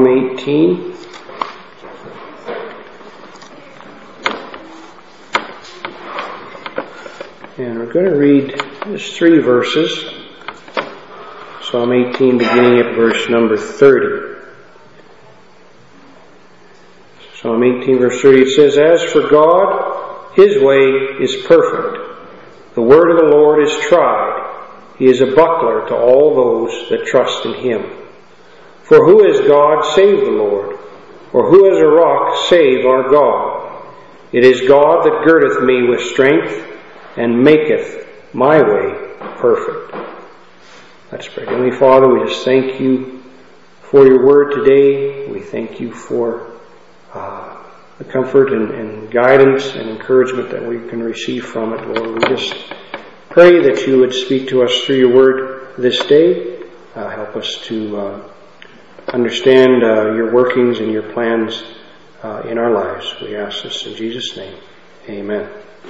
Psalm 18. And we're going to read just 3 verses. Psalm 18 beginning at verse number 30. Psalm 18 verse 30, it says, "As for God, His way is perfect. The word of the Lord is tried. He is a buckler to all those that trust in Him. For who is God save the Lord? Or who is a rock save our God? It is God that girdeth me with strength, and maketh my way perfect." Let's pray. Heavenly Father, we just thank You for Your word today. We thank You for the comfort and guidance and encouragement that we can receive from it, Lord. We just pray that You would speak to us through Your word this day. Help us to understand Your workings and Your plans in our lives. We ask this in Jesus' name. Amen.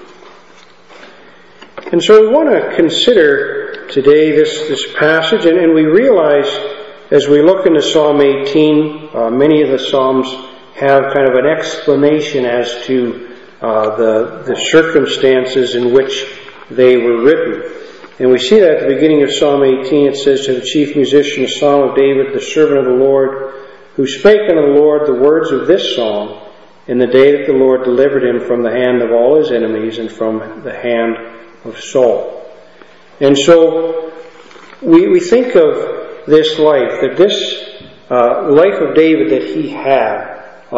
And so we want to consider today this passage, and we realize as we look into Psalm 18, many of the Psalms have kind of an explanation as to the circumstances in which they were written. And we see that at the beginning of Psalm 18, it says, "To the chief musician, a psalm of David, the servant of the Lord, who spake unto the Lord the words of this song, in the day that the Lord delivered him from the hand of all his enemies and from the hand of Saul." And so we think of this life, that this life of David that he had,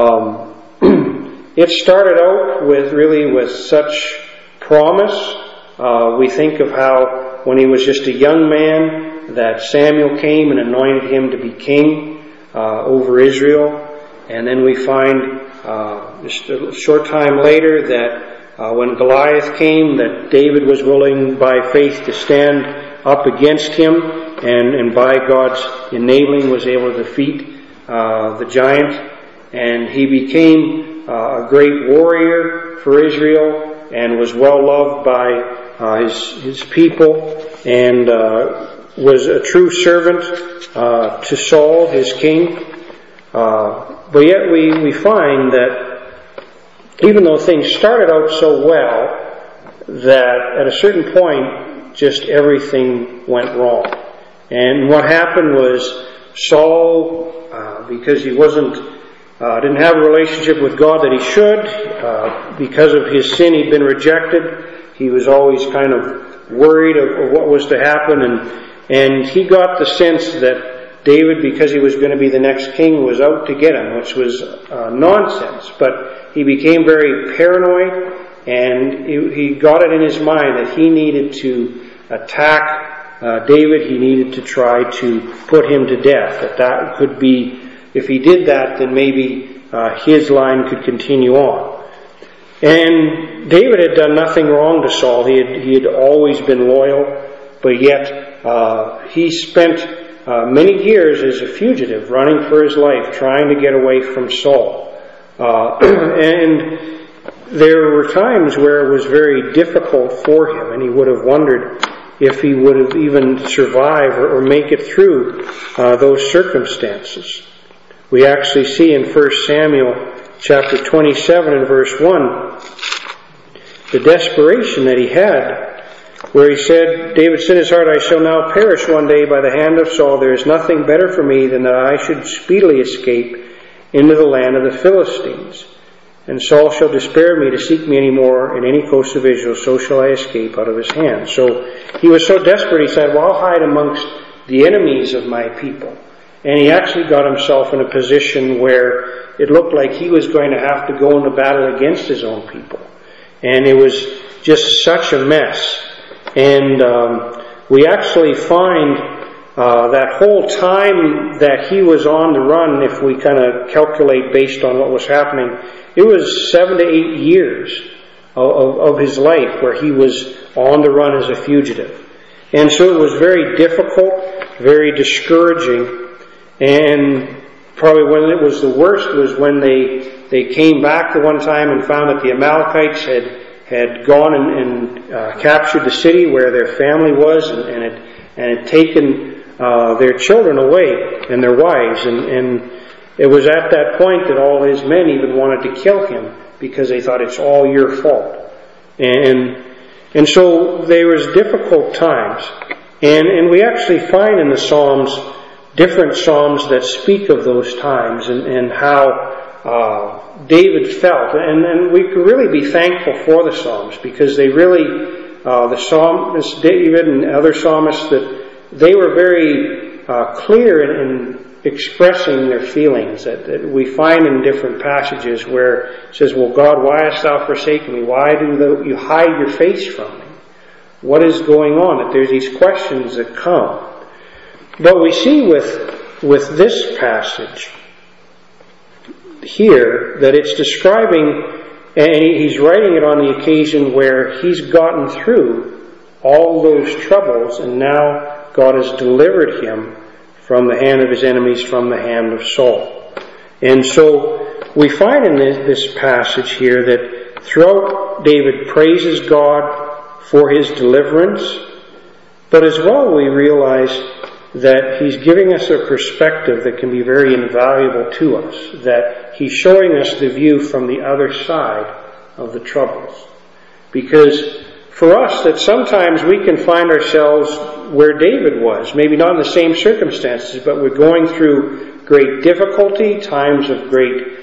it started out with such promise. We think of how when he was just a young man that Samuel came and anointed him to be king over Israel. And then we find just a short time later that when Goliath came, that David was willing by faith to stand up against him, and by God's enabling was able to defeat the giant. And he became a great warrior for Israel and was well loved by his people, and was a true servant to Saul, his king. But yet we find that even though things started out so well, that at a certain point just everything went wrong. And what happened was Saul, because he didn't have a relationship with God that he should, because of his sin he'd been rejected, he was always kind of worried of what was to happen, and he got the sense that David, because he was going to be the next king, was out to get him, which was nonsense. But he became very paranoid, and he got it in his mind that he needed to attack David. He needed to try to put him to death. That could be, if he did that, then maybe his line could continue on. And David had done nothing wrong to Saul. He had always been loyal, but yet he spent many years as a fugitive, running for his life, trying to get away from Saul. And there were times where it was very difficult for him, and he would have wondered if he would have even survived or make it through those circumstances. We actually see in 1 Samuel chapter 27 and verse 1 the desperation that he had, where he said, David said in his heart, "I shall now perish one day by the hand of Saul. There is nothing better for me than that I should speedily escape into the land of the Philistines. And Saul shall despair of me to seek me any more in any coast of Israel, so shall I escape out of his hand." So he was so desperate, he said, "Well, I'll hide amongst the enemies of my people." And he actually got himself in a position where it looked like he was going to have to go into battle against his own people. And it was just such a mess. And we actually find that whole time that he was on the run, if we kind of calculate based on what was happening, it was 7 to 8 years of his life where he was on the run as a fugitive. And so it was very difficult, very discouraging. And probably when it was the worst was when they came back the one time and found that the Amalekites had gone and captured the city where their family was, and had taken their children away and their wives. And It was at that point that all his men even wanted to kill him because they thought it's all your fault. And so there was difficult times. And we actually find in the Psalms different Psalms that speak of those times and how David felt. And we could really be thankful for the Psalms because they really, the psalmist David and other psalmists, that they were very clear in expressing their feelings that we find in different passages where it says, well, God, why hast thou forsaken me? Why do you hide your face from me? What is going on? That there's these questions that come. But we see with this passage here that it's describing, and he's writing it on the occasion where he's gotten through all those troubles and now God has delivered him from the hand of his enemies, from the hand of Saul. And so we find in this passage here that throughout David praises God for his deliverance, but as well we realize that he's giving us a perspective that can be very invaluable to us, that he's showing us the view from the other side of the troubles. Because for us, that sometimes we can find ourselves where David was, maybe not in the same circumstances, but we're going through great difficulty, times of great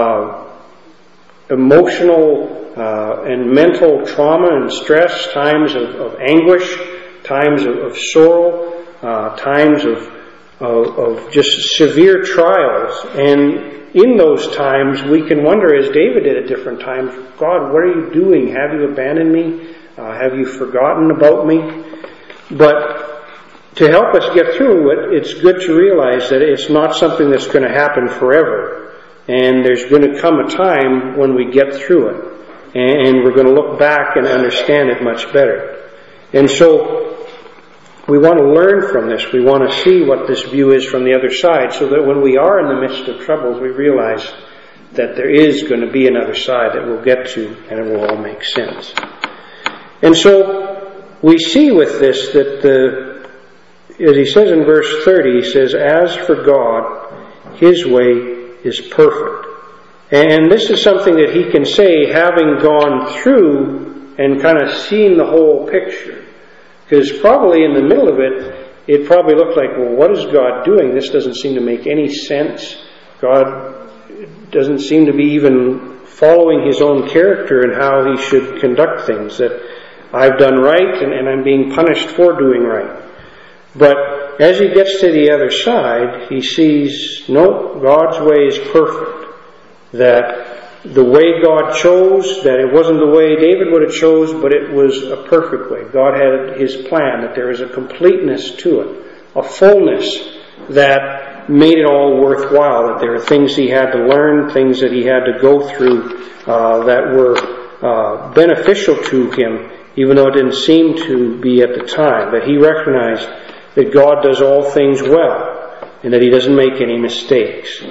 emotional and mental trauma and stress, times of anguish, times of sorrow, times of just severe trials. And in those times, we can wonder, as David did at different times, God, what are you doing? Have you abandoned me? Have you forgotten about me? But to help us get through it, it's good to realize that it's not something that's going to happen forever. And there's going to come a time when we get through it. And we're going to look back and understand it much better. And so we want to learn from this. We want to see what this view is from the other side, so that when we are in the midst of troubles, we realize that there is going to be another side that we'll get to, and it will all make sense. And so we see with this that as he says in verse 30, he says, as for God, his way is perfect. And this is something that he can say having gone through and kind of seen the whole picture. Because probably in the middle of it, it probably looked like, well, what is God doing? This doesn't seem to make any sense. God doesn't seem to be even following his own character and how he should conduct things. That I've done right and I'm being punished for doing right. But as he gets to the other side, he sees, no, God's way is perfect. That the way God chose, that it wasn't the way David would have chose, but it was a perfect way. God had his plan, that there is a completeness to it, a fullness that made it all worthwhile, that there are things he had to learn, things that he had to go through that were beneficial to him, even though it didn't seem to be at the time. That he recognized that God does all things well, and that he doesn't make any mistakes.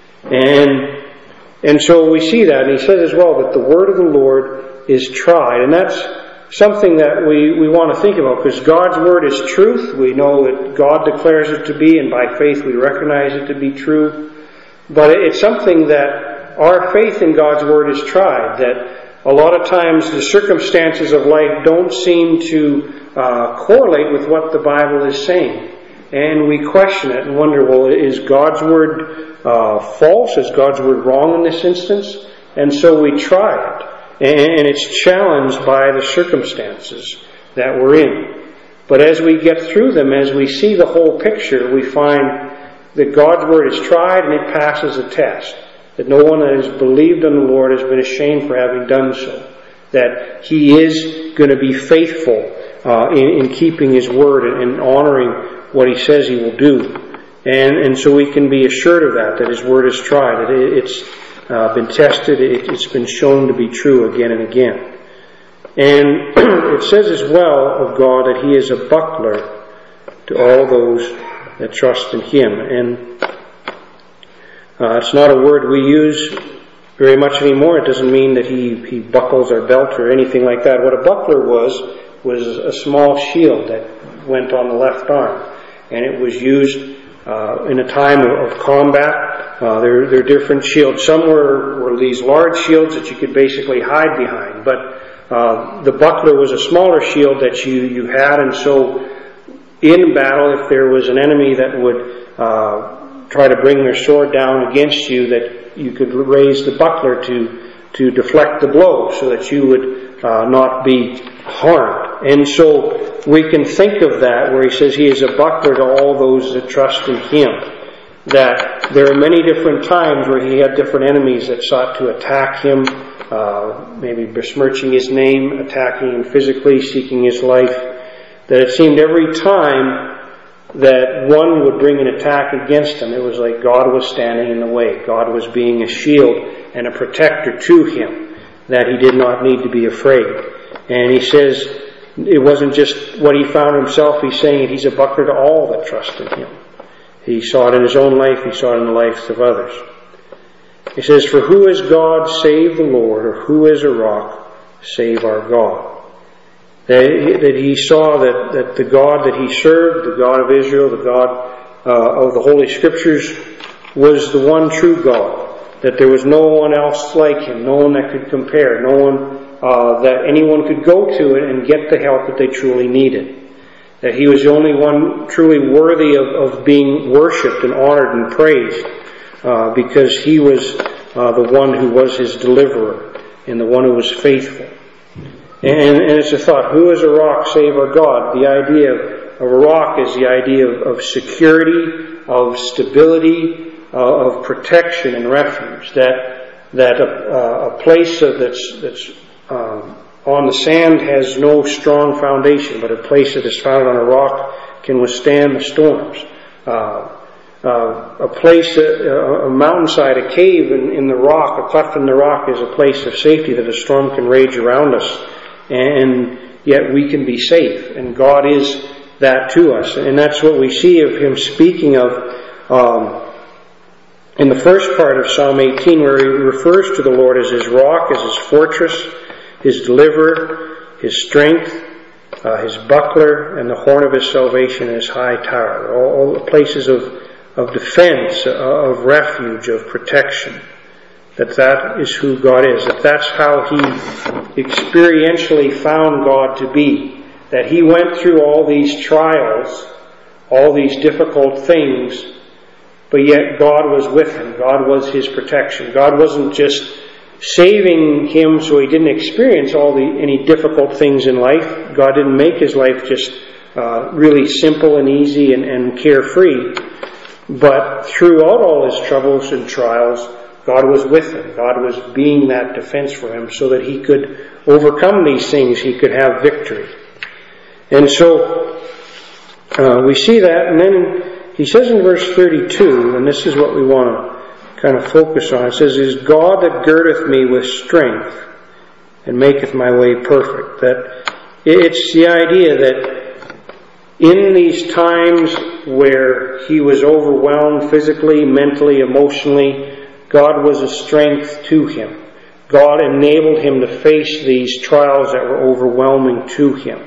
And so we see that, and he says as well that the word of the Lord is tried. And that's something that we want to think about, because God's word is truth. We know that God declares it to be, and by faith we recognize it to be true. But it's something that our faith in God's word is tried, that a lot of times the circumstances of life don't seem to correlate with what the Bible is saying. And we question it and wonder, well, is God's word false? Is God's word wrong in this instance? And so we try it. And it's challenged by the circumstances that we're in. But as we get through them, as we see the whole picture, we find that God's word is tried and it passes a test. That no one that has believed in the Lord has been ashamed for having done so. That he is going to be faithful in keeping his word and honoring what he says he will do. And so we can be assured of that his word is tried, that it's been tested, it's been shown to be true again and again. And it says as well of God that he is a buckler to all those that trust in him. And it's not a word we use very much anymore. It doesn't mean that he buckles our belt or anything like that. What a buckler was a small shield that went on the left arm. And it was used in a time of combat They're different shields. Some were these large shields that you could basically hide behind, but the buckler was a smaller shield that you had, and so in battle, if there was an enemy that would try to bring their sword down against you, that you could raise the buckler to deflect the blow so that you would not be harmed. And so we can think of that where he says he is a buckler to all those that trust in him. That there are many different times where he had different enemies that sought to attack him, maybe besmirching his name, attacking him physically, seeking his life. That it seemed every time that one would bring an attack against him, it was like God was standing in the way. God was being a shield and a protector to him, that he did not need to be afraid. And he says it wasn't just what he found himself, he's saying he's a buckler to all that trust in him. He saw it in his own life, he saw it in the lives of others. He says, "For who is God save the Lord, or who is a rock save our God?" That he saw that the God that he served, the God of Israel, the God of the Holy Scriptures, was the one true God. That there was no one else like him, no one that could compare, no one that anyone could go to and get the help that they truly needed. That he was the only one truly worthy of being worshipped and honored and praised, because he was the one who was his deliverer and the one who was faithful. And it's a thought, who is a rock save our God? The idea of a rock is the idea of security, of stability, of protection and refuge. That a place that's on the sand has no strong foundation, but a place that is founded on a rock can withstand the storms. A place, a mountainside, a cave in the rock, a cleft in the rock is a place of safety that a storm can rage around us, and yet we can be safe. And God is that to us. And that's what we see of him speaking of in the first part of Psalm 18, where he refers to the Lord as his rock, as his fortress, his deliverer, his strength, his buckler, and the horn of his salvation, and his high tower. All the places of defense, of refuge, of protection. That is who God is. That's how he experientially found God to be. That he went through all these trials, all these difficult things, but yet God was with him. God was his protection. God wasn't just saving him so he didn't experience any difficult things in life. God didn't make his life just really simple and easy and carefree. But throughout all his troubles and trials, God was with him. God was being that defense for him so that he could overcome these things. He could have victory. And so we see that. And then he says in verse 32, and this is what we want to kind of focus on. It says, "Is God that girdeth me with strength and maketh my way perfect." That it's the idea that in these times where he was overwhelmed physically, mentally, emotionally, God was a strength to him. God enabled him to face these trials that were overwhelming to him.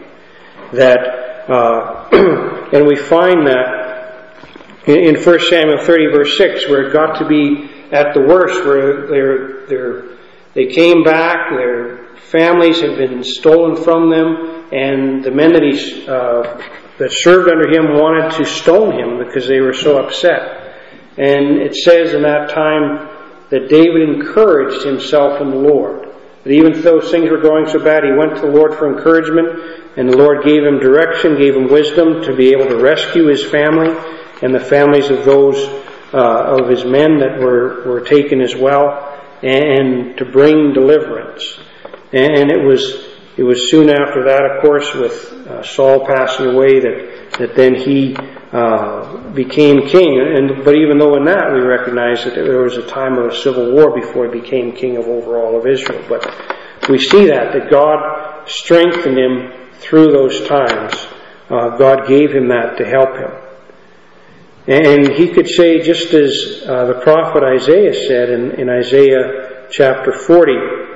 And we find that in 1 Samuel 30 verse 6, where it got to be at the worst, where they came back, their families had been stolen from them, and the men that served under him wanted to stone him because they were so upset. And it says in that time that David encouraged himself in the Lord. That even though things were going so bad, he went to the Lord for encouragement, and the Lord gave him direction, gave him wisdom to be able to rescue his family and the families of those of his men that were taken as well, and to bring deliverance. And it was soon after that, of course, with Saul passing away, that then he became king. But even though in that we recognize that there was a time of a civil war before he became king of over all of Israel. But we see that God strengthened him through those times. God gave him that to help him. And he could say, just as the prophet Isaiah said in Isaiah chapter 40,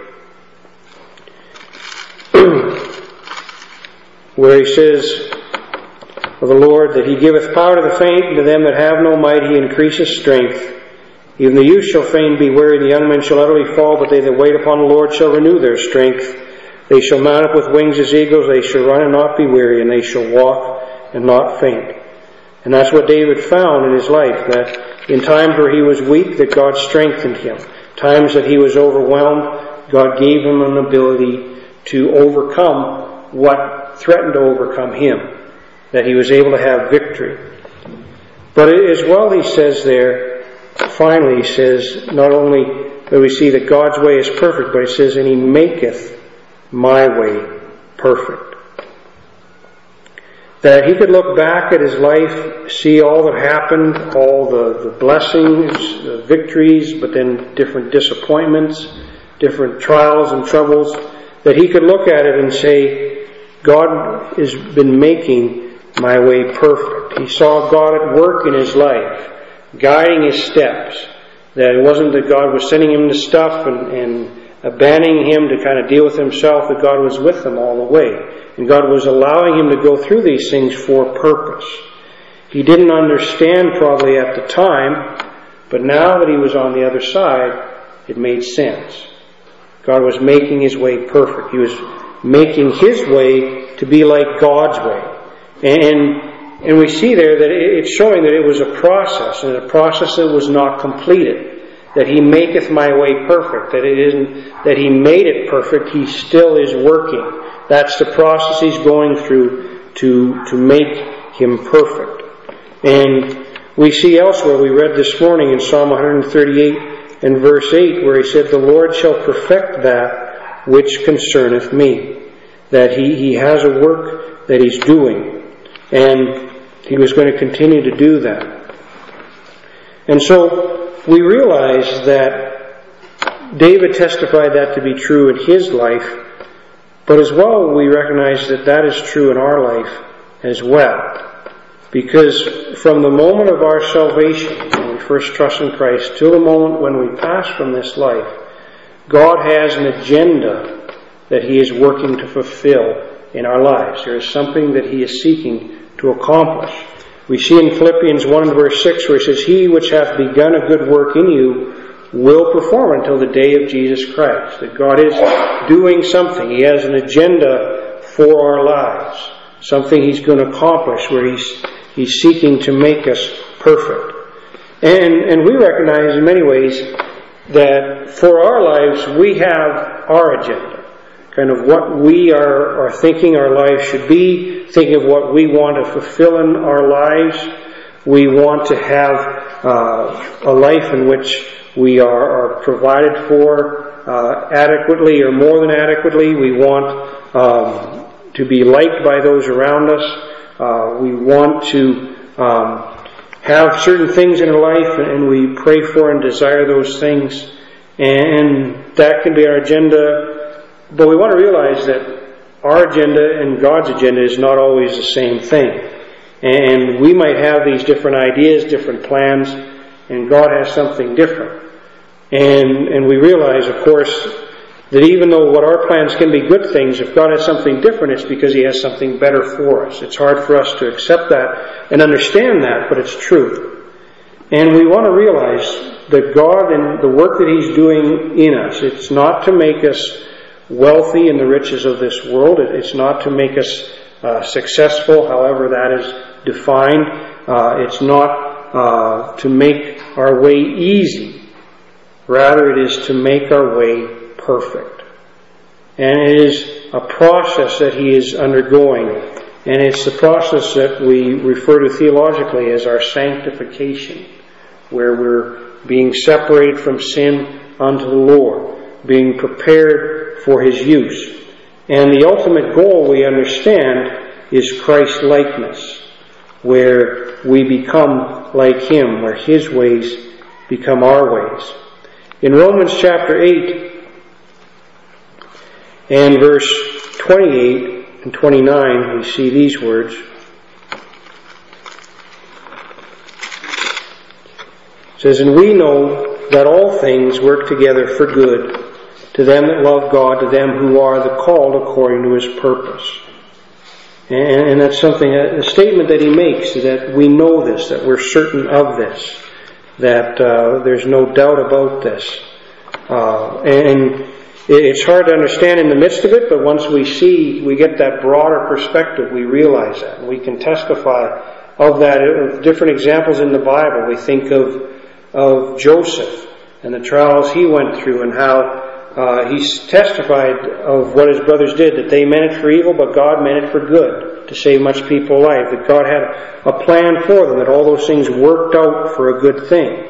where he says of the Lord that he giveth power to the faint, and to them that have no might he increaseth strength. Even the youth shall fain be weary, the young men shall utterly fall, but they that wait upon the Lord shall renew their strength. They shall mount up with wings as eagles, they shall run and not be weary, and they shall walk and not faint. And that's what David found in his life, that in times where he was weak, that God strengthened him. Times that he was overwhelmed, God gave him an ability to overcome what threatened to overcome him, that he was able to have victory. But as well, he says there, finally he says, not only that we see that God's way is perfect, but he says, and he maketh my way perfect. That he could look back at his life, see all that happened, all the blessings, the victories, but then different disappointments, different trials and troubles, that he could look at it and say, God has been making my way perfect. He saw God at work in his life, guiding his steps. That it wasn't that God was sending him to stuff and abandoning him to kind of deal with himself, that God was with him all the way. And God was allowing him to go through these things for purpose. He didn't understand probably at the time, but now that he was on the other side, it made sense. God was making his way perfect. He was making his way to be like God's way. And we see there that it's showing that it was a process, and a process that was not completed. That he maketh my way perfect. That it isn't that he made it perfect, he still is working. That's the process he's going through to make him perfect. And we see elsewhere, we read this morning in Psalm 138 and verse 8, where he said, the Lord shall perfect that which concerneth me. That he has a work that he's doing. And he was going to continue to do that. And so we realize that David testified that to be true in his life, but as well we recognize that that is true in our life as well. Because from the moment of our salvation, when we first trust in Christ, till the moment when we pass from this life, God has an agenda that he is working to fulfill in our lives. There is something that he is seeking to accomplish. We see in Philippians 1 verse 6 where it says, he which hath begun a good work in you will perform until the day of Jesus Christ. That God is doing something. He has an agenda for our lives. Something he's going to accomplish where he's seeking to make us perfect. And we recognize in many ways that for our lives we have our agenda. Kind of what we are thinking our lives should be, thinking of what we want to fulfill in our lives. We want to have a life in which we are provided for adequately or more than adequately. We want to be liked by those around us. We want to have certain things in our life, and we pray for and desire those things. And that can be our agenda. But we want to realize that our agenda and God's agenda is not always the same thing. And we might have these different ideas, different plans, and God has something different. And we realize, of course, that even though what our plans can be good things, if God has something different, it's because he has something better for us. It's hard for us to accept that and understand that, but it's true. And we want to realize that God and the work that he's doing in us, it's not to make us wealthy in the riches of this world. It's not to make us successful, however that is defined. It's not to make our way easy. Rather, it is to make our way perfect. And it is a process that he is undergoing. And it's the process that we refer to theologically as our sanctification, where we're being separated from sin unto the Lord, being prepared for his use. And the ultimate goal, we understand, is Christ-likeness, where we become like him, where his ways become our ways. In Romans chapter 8 and verse 28 and 29, we see these words. It says, and we know that all things work together for good to them that love God, to them who are the called according to his purpose. And that's something, a statement that he makes, that we know this, that we're certain of this. that there's no doubt about this. And it's hard to understand in the midst of it, but once we get that broader perspective, we realize that. And we can testify of that, of different examples in the Bible. We think of Joseph and the trials he went through, and how he's testified of what his brothers did, that they meant it for evil, but God meant it for good, to save much people alive, that God had a plan for them, that all those things worked out for a good thing.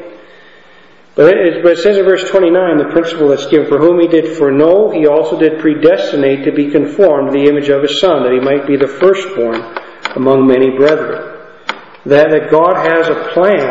But it says in verse 29, the principle that's given, for whom he did foreknow, he also did predestinate to be conformed to the image of his Son, that he might be the firstborn among many brethren. That God has a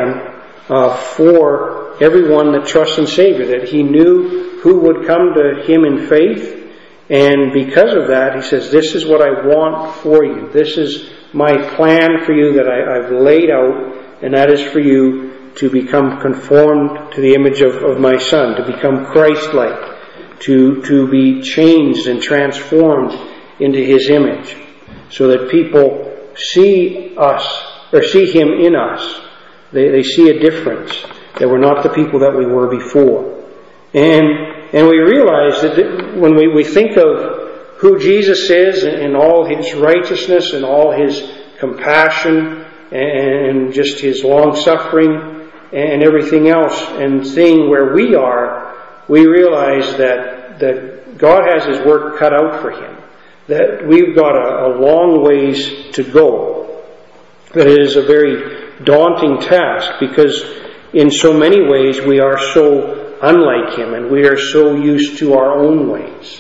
plan for everyone that trusts in Savior, that he knew who would come to him in faith, and because of that, he says, this is what I want for you. This is my plan for you that I've laid out, and that is for you to become conformed to the image of my Son, to become Christ-like, to be changed and transformed into his image, so that people see us, or see him in us. They see a difference, that we're not the people that we were before. And we realize that when we think of who Jesus is and all his righteousness and all his compassion and just his long-suffering and everything else, and seeing where we are, we realize that God has his work cut out for him. That we've got a long ways to go. That it is a very daunting task, because in so many ways we are so unlike him, and we are so used to our own ways.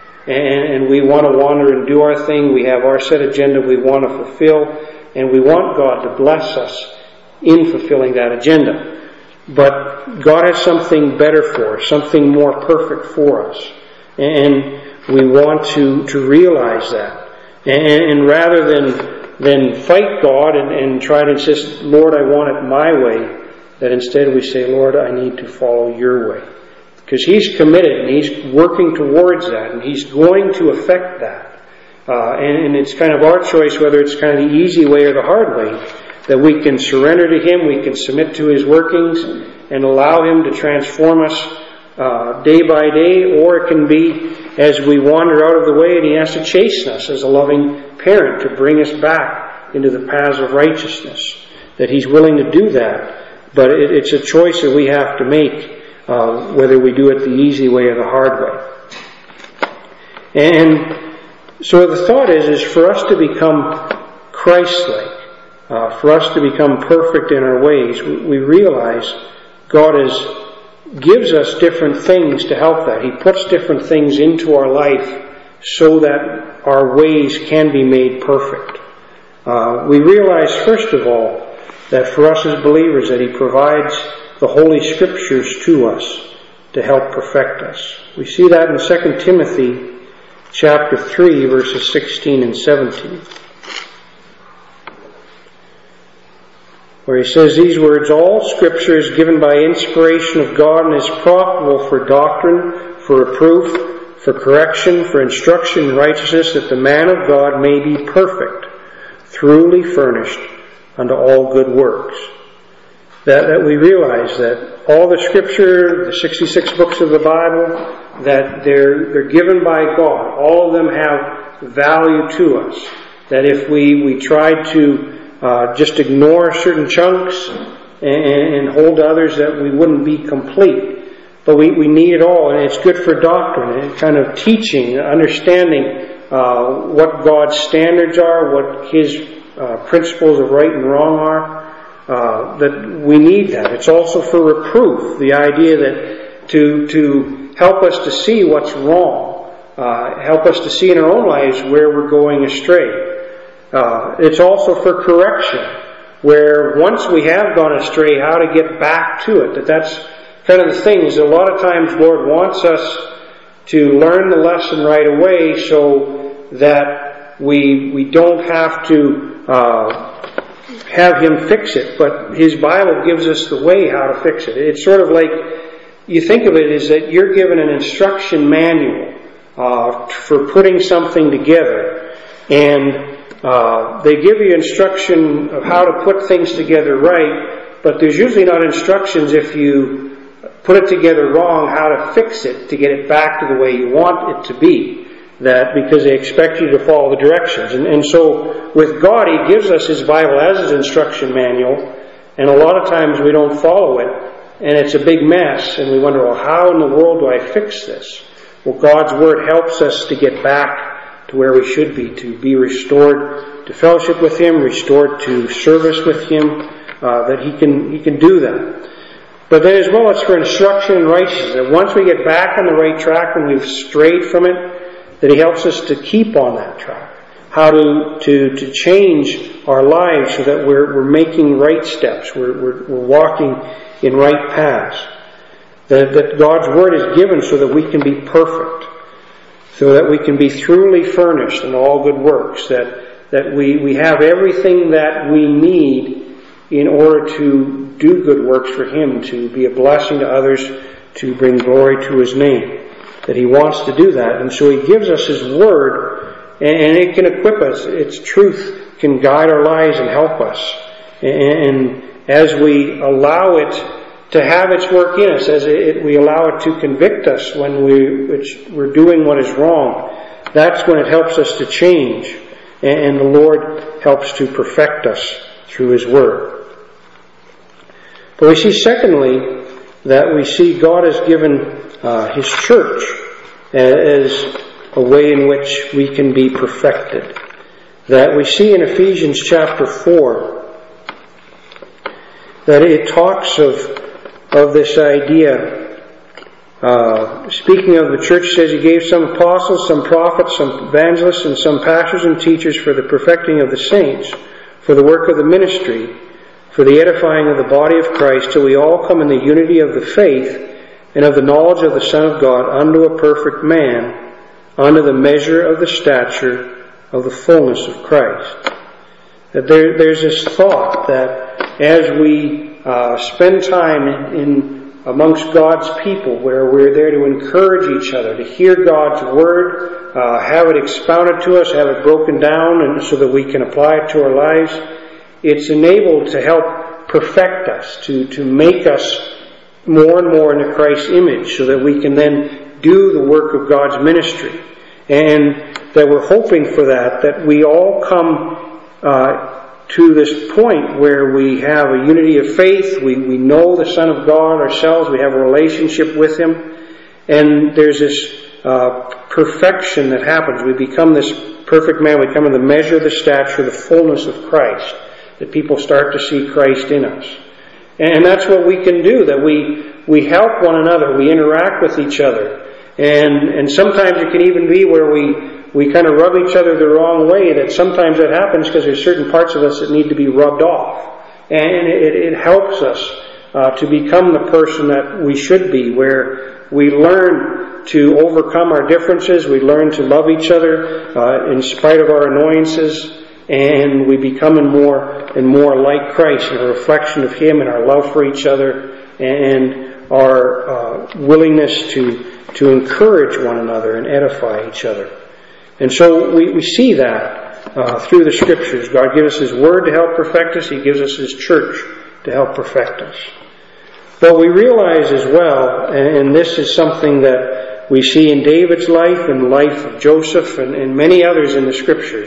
And we want to wander and do our thing. We have our set agenda we want to fulfill, and we want God to bless us in fulfilling that agenda. But God has something better for us, something more perfect for us. And we want to realize that. And rather than fight God and try to insist, Lord, I want it my way, that instead we say, Lord, I need to follow your way. Because he's committed and he's working towards that, and he's going to affect that. And it's kind of our choice whether it's kind of the easy way or the hard way, that we can surrender to him, we can submit to his workings and allow him to transform us day by day, or it can be as we wander out of the way and he has to chasten us as a loving parent to bring us back into the paths of righteousness. That he's willing to do that, but it's a choice that we have to make, whether we do it the easy way or the hard way. And so the thought is for us to become Christ-like, for us to become perfect in our ways, we realize God gives us different things to help that. He puts different things into our life so that our ways can be made perfect. We realize, first of all, that for us as believers, that he provides the Holy Scriptures to us to help perfect us. We see that in 2 Timothy chapter 3, verses 16 and 17. Where he says these words, all Scripture is given by inspiration of God and is profitable for doctrine, for reproof, for correction, for instruction in righteousness, that the man of God may be perfect, thoroughly furnished unto all good works. That we realize that all the Scripture, the 66 books of the Bible, that they're given by God. All of them have value to us. That if we tried to just ignore certain chunks and hold others, that we wouldn't be complete. But we need it all, and it's good for doctrine and kind of teaching, understanding what God's standards are, what his principles of right and wrong are. That we need that. It's also for reproof, the idea that to help us to see what's wrong, help us to see in our own lives where we're going astray. It's also for correction, where once we have gone astray, how to get back to it. That's kind of the thing, is a lot of times Lord wants us to learn the lesson right away so that we don't have to have him fix it, but his Bible gives us the way how to fix it. It's sort of like, you think of it as that you're given an instruction manual for putting something together, and they give you instruction of how to put things together right, but there's usually not instructions if you put it together wrong how to fix it to get it back to the way you want it to be. That because they expect you to follow the directions. And so with God, He gives us His Bible as His instruction manual, and a lot of times we don't follow it, and it's a big mess, and we wonder, well, how in the world do I fix this? Well, God's Word helps us to get back to where we should be, to be restored to fellowship with Him, restored to service with Him, that He can do that. But then as well, it's for instruction in righteousness, that once we get back on the right track and we've strayed from it, that He helps us to keep on that track. How to change our lives so that we're making right steps. We're walking in right paths. That God's Word is given so that we can be perfect. So that we can be thoroughly furnished in all good works. That we have everything that we need in order to do good works for Him, to be a blessing to others, to bring glory to His name. That He wants to do that. And so He gives us His Word, and it can equip us. Its truth can guide our lives and help us. And as we allow it to have its work in us, as we allow it to convict us when we're doing what is wrong, that's when it helps us to change. And the Lord helps to perfect us through His Word. But we see, secondly, that we see God has given His church as a way in which we can be perfected. That we see in Ephesians chapter 4 that it talks of this idea. Speaking of the church, it says He gave some apostles, some prophets, some evangelists, and some pastors and teachers for the perfecting of the saints, for the work of the ministry, for the edifying of the body of Christ, till we all come in the unity of the faith and of the knowledge of the Son of God, unto a perfect man, unto the measure of the stature of the fullness of Christ. That there's this thought that as we spend time in amongst God's people, where we're there to encourage each other, to hear God's Word, have it expounded to us, have it broken down, and so that we can apply it to our lives, it's enabled to help perfect us, to make us more and more into Christ's image, so that we can then do the work of God's ministry. And that we're hoping for that we all come to this point where we have a unity of faith, we know the Son of God ourselves, we have a relationship with Him, and there's this perfection that happens. We become this perfect man, we come in the measure of the stature, the fullness of Christ, that people start to see Christ in us. And that's what we can do, that we help one another, we interact with each other. And sometimes it can even be where we kind of rub each other the wrong way, that sometimes that happens because there's certain parts of us that need to be rubbed off. And it helps us to become the person that we should be, where we learn to overcome our differences, we learn to love each other in spite of our annoyances, and we become more and more like Christ in a reflection of Him and our love for each other and our willingness to encourage one another and edify each other. And so we see that through the Scriptures. God gives us His Word to help perfect us. He gives us His church to help perfect us. But we realize as well, and this is something that we see in David's life and the life of Joseph and many others in the Scriptures,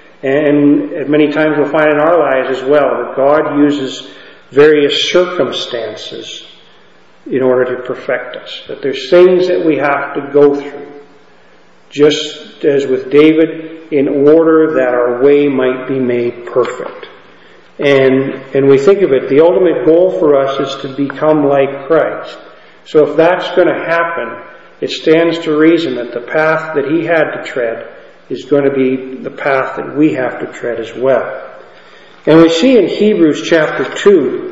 and many times we'll find in our lives as well, that God uses various circumstances in order to perfect us. That there's things that we have to go through, just as with David, in order that our way might be made perfect. And we think of it, the ultimate goal for us is to become like Christ. So if that's going to happen, it stands to reason that the path that He had to tread is going to be the path that we have to tread as well. And we see in Hebrews chapter 2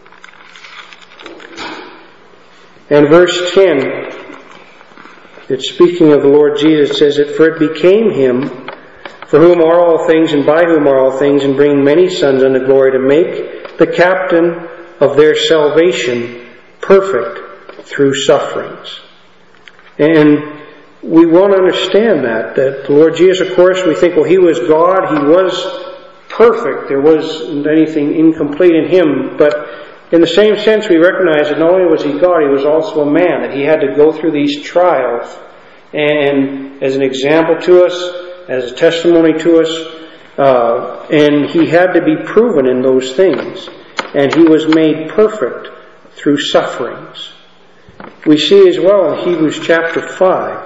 and verse 10, it's speaking of the Lord Jesus, says that, for it became Him, for whom are all things and by whom are all things, and bring many sons unto glory, to make the captain of their salvation perfect through sufferings. And we want to understand that the Lord Jesus, of course, we think, well, He was God, He was perfect, there wasn't anything incomplete in Him, but in the same sense, we recognize that not only was he God, he was also a man, that he had to go through these trials. And as an example to us, as a testimony to us, and he had to be proven in those things. And he was made perfect through sufferings. We see as well in Hebrews chapter 5,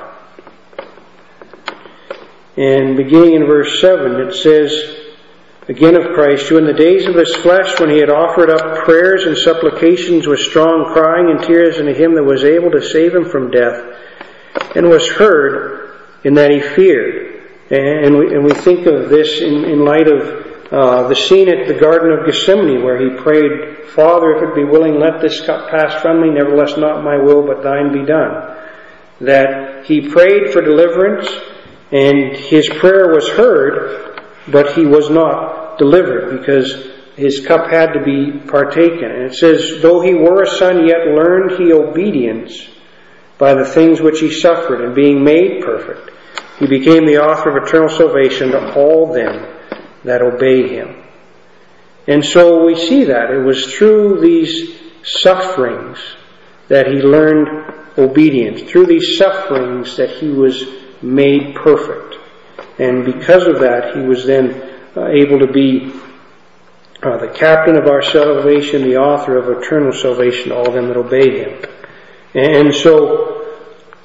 and beginning in verse 7, it says, again of Christ, who in the days of his flesh, when he had offered up prayers and supplications with strong crying and tears unto him that was able to save him from death, and was heard in that he feared. And we think of this in light of the scene at the Garden of Gethsemane, where he prayed, Father, if it be willing, let this cup pass from me, nevertheless not my will, but thine be done. That he prayed for deliverance, and his prayer was heard, but he was not delivered, because his cup had to be partaken. And it says, though he were a son, yet learned he obedience by the things which he suffered, and being made perfect, he became the author of eternal salvation to all them that obey him. And so we see that it was through these sufferings that he learned obedience, through these sufferings that he was made perfect. And because of that, he was then able to be the captain of our salvation, the author of eternal salvation to all them that obey him. And so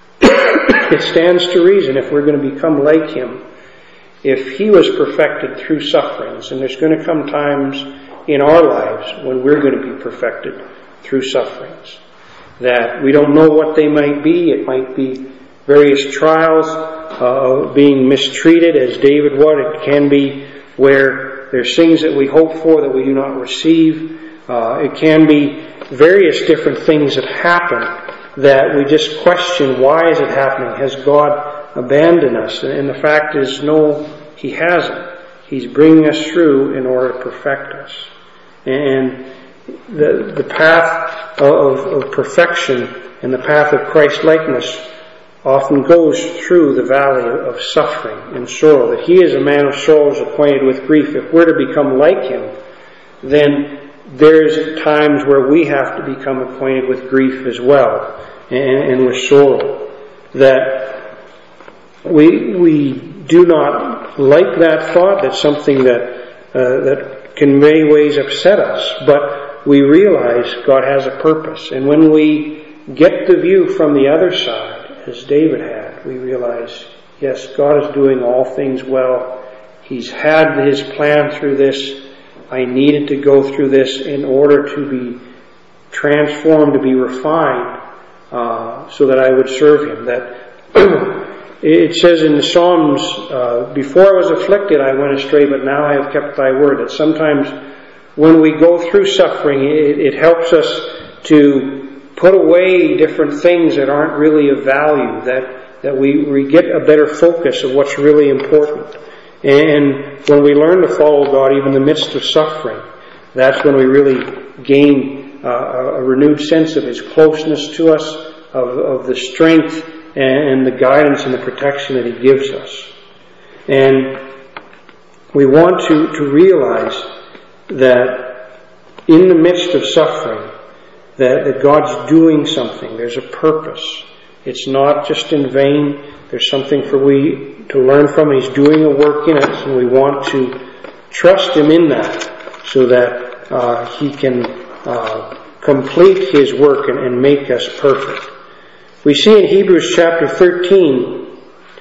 it stands to reason, if we're going to become like him, if he was perfected through sufferings, and there's going to come times in our lives when we're going to be perfected through sufferings, that we don't know what they might be. It might be various trials of being mistreated, as David was. It can be where there's things that we hope for that we do not receive. It can be various different things that happen that we just question, why is it happening? Has God abandoned us? And the fact is, no, he hasn't. He's bringing us through in order to perfect us. And the path of perfection and the path of Christ-likeness often goes through the valley of suffering and sorrow. That he is a man of sorrows, acquainted with grief. If we're to become like him, then there's times where we have to become acquainted with grief as well, and with sorrow. That we do not like that thought. That's something that can in many ways upset us. But we realize God has a purpose. And when we get the view from the other side, as David had, we realize, yes, God is doing all things well. He's had his plan through this. I needed to go through this in order to be transformed, to be refined, so that I would serve him. That it says in the Psalms, before I was afflicted I went astray, but now I have kept thy word. That sometimes when we go through suffering, it helps us to put away different things that aren't really of value, that we get a better focus of what's really important. And when we learn to follow God even in the midst of suffering, that's when we really gain a renewed sense of his closeness to us, of the strength and the guidance and the protection that he gives us. And we want to realize that in the midst of suffering, that God's doing something. There's a purpose. It's not just in vain. There's something for we to learn from. He's doing a work in us, and we want to trust him in that, so that he can complete his work and make us perfect. We see in Hebrews chapter 13,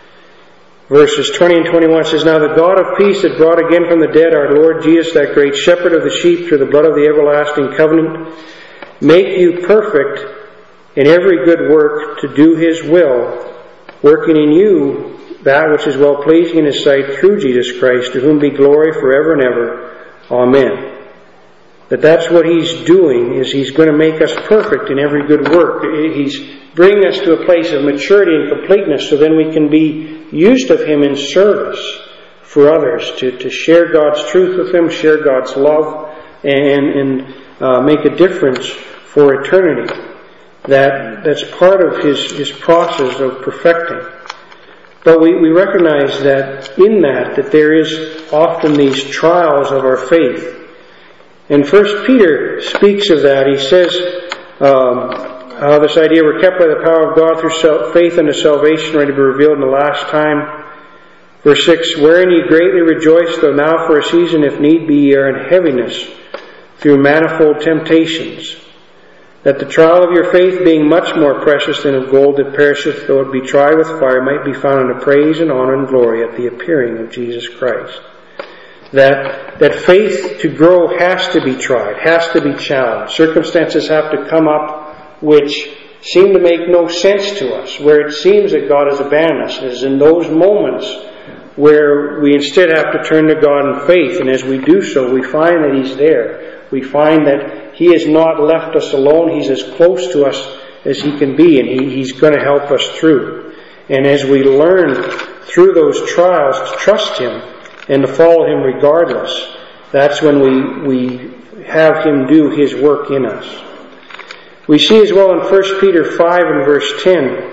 verses 20 and 21, it says, Now the God of peace that brought again from the dead our Lord Jesus, that great shepherd of the sheep, through the blood of the everlasting covenant, make you perfect in every good work to do his will, working in you that which is well pleasing in his sight, through Jesus Christ, to whom be glory forever and ever. Amen. That's what he's doing, is he's going to make us perfect in every good work. He's bringing us to a place of maturity and completeness, so then we can be used of him in service for others, to share God's truth with them, share God's love, and make a difference for eternity. That's part of his process of perfecting. But we recognize that in that there is often these trials of our faith. And 1 Peter speaks of that. He says how this idea, we're kept by the power of God through faith unto salvation, ready to be revealed in the last time. Verse 6, wherein ye greatly rejoice, though now for a season, if need be, ye are in heaviness, through manifold temptations, that the trial of your faith, being much more precious than of gold that perisheth, though it be tried with fire, might be found unto praise and honor and glory at the appearing of Jesus Christ. That faith to grow has to be tried, has to be challenged. Circumstances have to come up which seem to make no sense to us, where it seems that God has abandoned us. It is in those moments where we instead have to turn to God in faith, and as we do so, we find that He's there. We find that He has not left us alone. He's as close to us as He can be, and He's going to help us through. And as we learn through those trials to trust Him and to follow Him regardless, that's when we have Him do His work in us. We see as well in 1 Peter 5 and verse 10,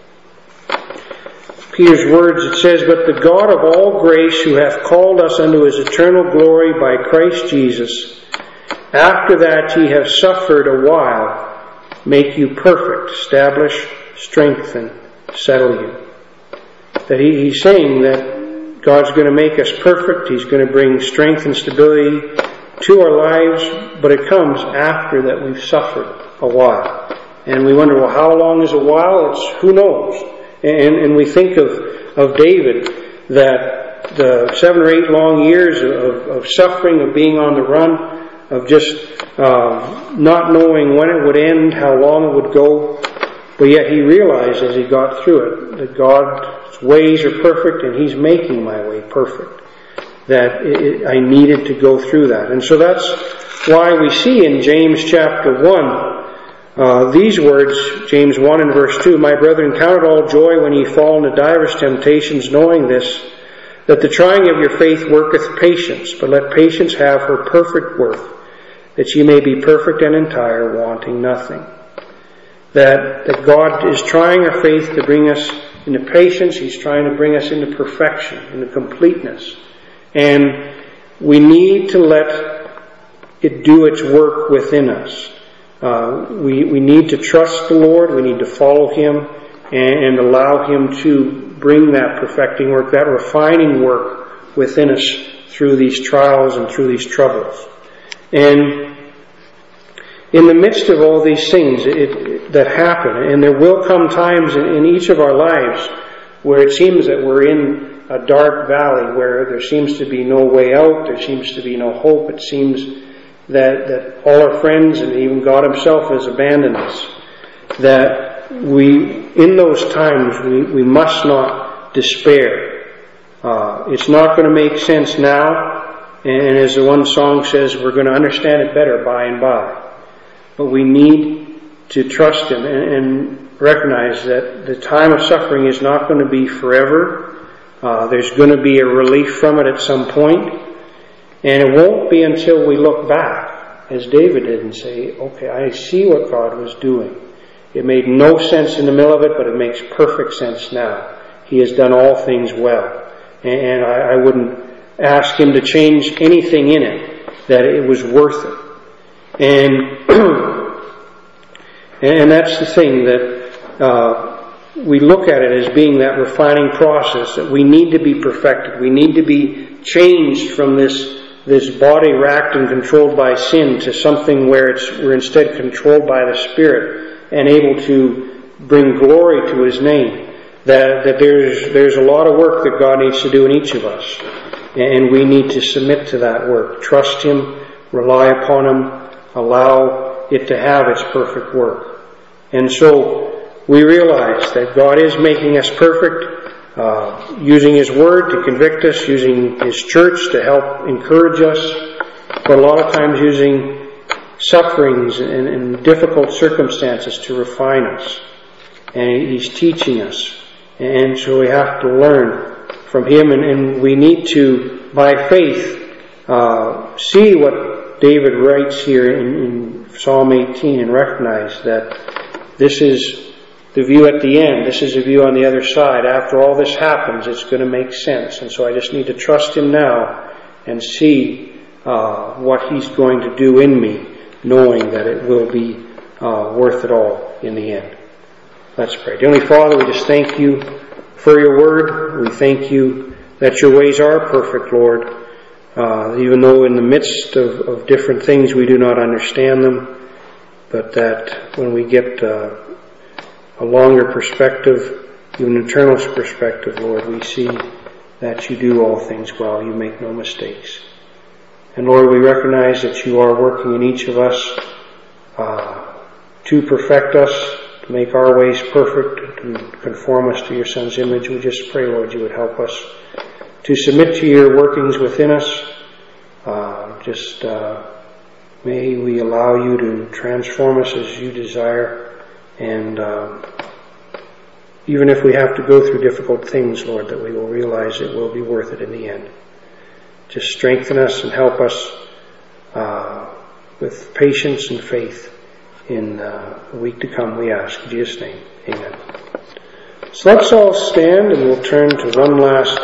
Peter's words, it says, but the God of all grace, who hath called us unto His eternal glory by Christ Jesus, after that ye have suffered a while, make you perfect, establish, strengthen, settle you. That He's saying that God's going to make us perfect. He's going to bring strength and stability to our lives, but it comes after that we've suffered a while. And we wonder, well, how long is a while? It's who knows. And we think of David, that the 7 or 8 long years of suffering, of being on the run, of just not knowing when it would end, how long it would go. But yet he realized as he got through it that God's ways are perfect and He's making my way perfect. That I needed to go through that. And so that's why we see in James chapter 1 these words, James 1 and verse 2, my brethren, count it all joy when ye fall into divers temptations, knowing this, that the trying of your faith worketh patience, but let patience have her perfect work, that ye may be perfect and entire, wanting nothing. That God is trying our faith to bring us into patience. He's trying to bring us into perfection, into completeness. And we need to let it do its work within us. We need to trust the Lord. We need to follow Him and allow Him to bring that perfecting work, that refining work within us through these trials and through these troubles. And in the midst of all these things that happen, and there will come times in each of our lives where it seems that we're in a dark valley, where there seems to be no way out, there seems to be no hope, it seems that all our friends and even God Himself has abandoned us. That in those times, we must not despair. It's not going to make sense now, and as the one song says, we're going to understand it better by and by. But we need to trust Him and recognize that the time of suffering is not going to be forever. There's going to be a relief from it at some point. And it won't be until we look back, as David did, and say, okay, I see what God was doing. It made no sense in the middle of it, but it makes perfect sense now. He has done all things well. And I wouldn't ask Him to change anything in it, that it was worth it. And that's the thing, that we look at it as being that refining process, that we need to be perfected. We need to be changed from this body racked and controlled by sin to something where we're instead controlled by the Spirit and able to bring glory to His name. That there's a lot of work that God needs to do in each of us, and we need to submit to that work. Trust Him, rely upon Him, allow it to have its perfect work. And so we realize that God is making us perfect, using His Word to convict us, using His church to help encourage us, but a lot of times using sufferings and difficult circumstances to refine us. And He's teaching us. And so we have to learn from Him, and we need to, by faith, see what David writes here in Psalm 18 and recognize that this is the view at the end. This is the view on the other side. After all this happens, it's going to make sense. And so I just need to trust Him now and see what He's going to do in me, knowing that it will be worth it all in the end. Let's pray. Dear Heavenly Father, we just thank You for Your Word. We thank You that Your ways are perfect, Lord. Even though in the midst of different things we do not understand them, but that when we get a longer perspective, even an eternal perspective, Lord, we see that You do all things well. You make no mistakes. And Lord, we recognize that You are working in each of us to perfect us, to make our ways perfect, to conform us to Your Son's image. We just pray, Lord, You would help us to submit to Your workings within us. May we allow You to transform us as You desire. And even if we have to go through difficult things, Lord, that we will realize it will be worth it in the end. Just strengthen us and help us with patience and faith in the week to come, we ask. In Jesus' name, amen. So let's all stand and we'll turn to one last